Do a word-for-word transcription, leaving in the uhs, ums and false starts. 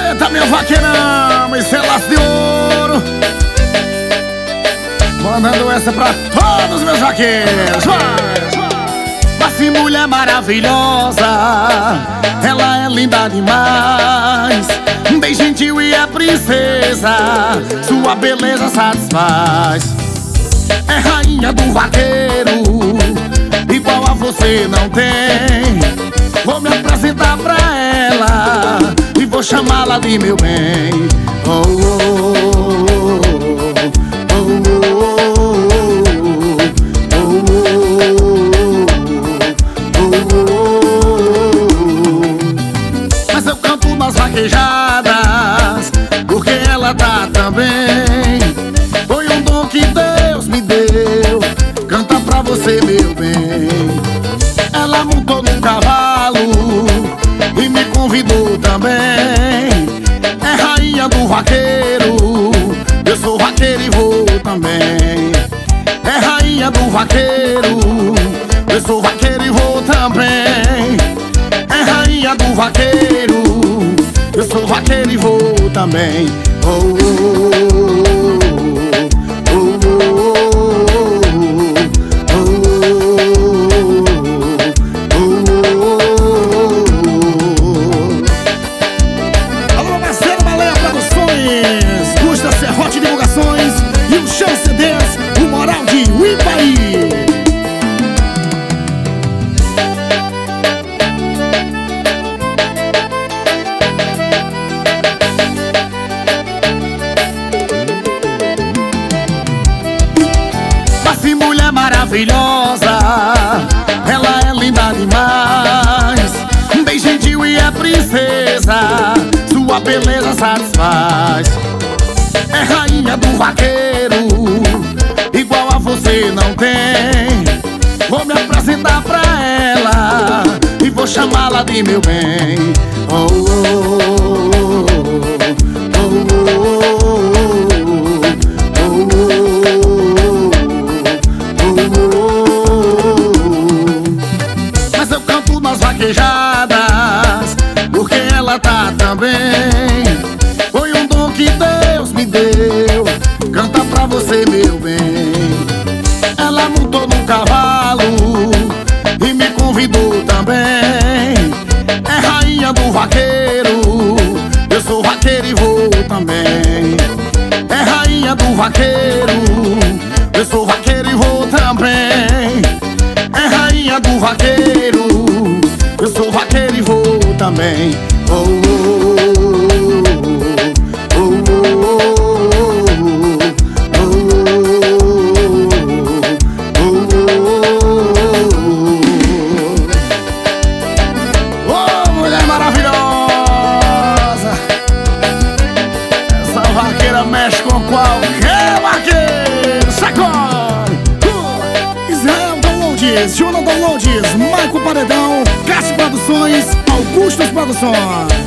Eita, meu vaqueirão, esse é laço de ouro. Mandando essa pra todos os meus vaqueiros. Vai! Mas mulher maravilhosa, ela é linda demais, bem gentil e é princesa, sua beleza satisfaz. É rainha do vaqueiro, igual a você não tem. Vou me apresentar pra ela e vou chamá-la de meu bem. Oh, oh, oh, oh, vaquejadas, porque ela tá também. Foi um dom que Deus me deu, canta pra você, meu bem. Ela montou num cavalo e me convidou também. É rainha do vaqueiro, eu sou vaqueiro e vou também. É rainha do vaqueiro, eu sou vaqueiro e vou também. É rainha do vaqueiro, eu sou vaqueiro e vou também. Oh, oh, oh, oh, oh. Alô, parceiro Baleia Produções, Gusta Serrote Divulgações e o Chão C Ds, o Moral de Ipaí. Mulher maravilhosa, ela é linda demais, bem gentil e é princesa, sua beleza satisfaz. É rainha do vaqueiro, igual a você não tem. Vou me apresentar pra ela e vou chamá-la de meu bem. Oh, oh, oh, oh, oh, oh. Vaquejadas, porque ela tá também. Foi um dom que Deus me deu, canta pra você, meu bem. Ela montou num cavalo e me convidou também. É rainha do vaqueiro, eu sou vaqueiro e vou também. É rainha do vaqueiro, eu sou vaqueiro e vou também. É rainha do vaqueiro, eu sou vaqueiro e vou também. Oh, oh, oh, oh, oh, oh, mulher maravilhosa, essa vaqueira mexe com qualquer vaqueiro. Sacode! uh, Israel Downloads, Jonathan Downloads, Marco Paredão, Cássio Produções, Augustus Produções.